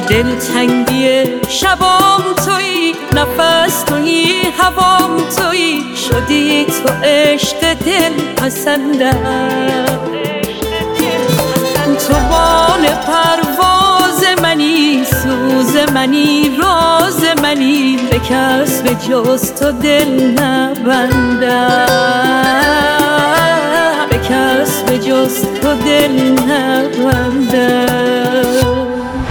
دلتنگی شبام تویی، نفس تویی، هوام تویی، شدی تو عشق دل پسندم. تو بال پرواز منی، سوز منی، راز منی، به کس به جز تو دل نبندم، به کس به جز تو دل نبندم.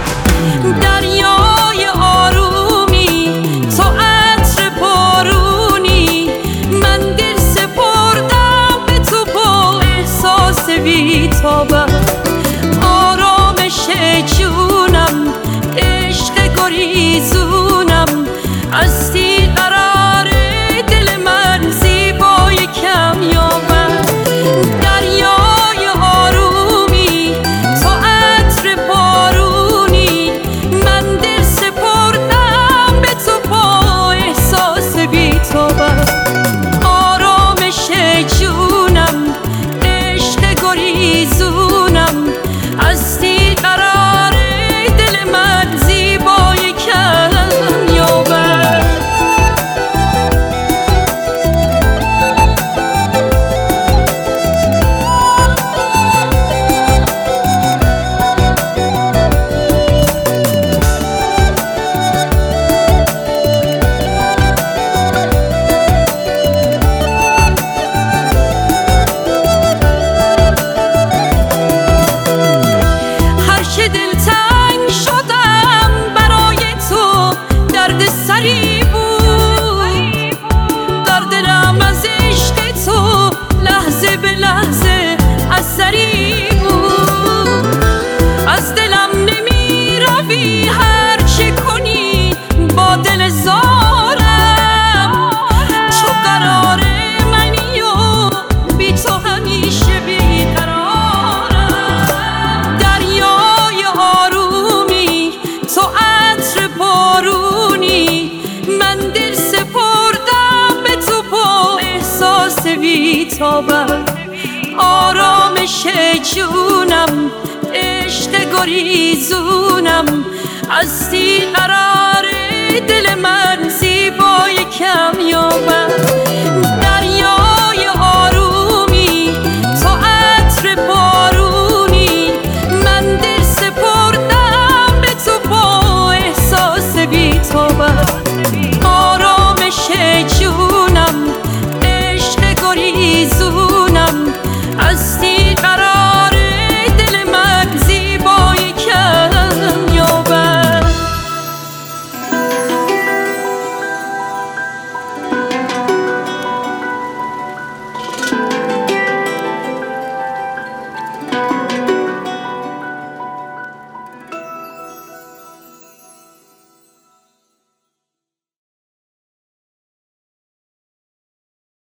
دریای آرومی، تو عطر بارونی، من دل سپردم به تو با احساس بی‌تابم. آرامش جونم، عشق گریزونم، هستی قرار دل من، زیبای کمیابم. دریای آرومی، تو عطر بارونی، من دل سپردم به تو با احساس بی‌تابم. آرامش جونم، عشق گریزونم، هستی قرار دل من، زیبای کمیابم. دلتنگ شدم برای تو، درد سری بود در دلم، از عشق تو لحظه به لحظه اثری بود. از دلم نمی روی هر چه کنی با دل زارم، چو قرار منی و بی تو همیشه بیقرارم. دریای آرومی، تو عطر بارونی، من دل سپردم به تو با احساس بی‌تابم. آرامش جونم، عشق گریزونم،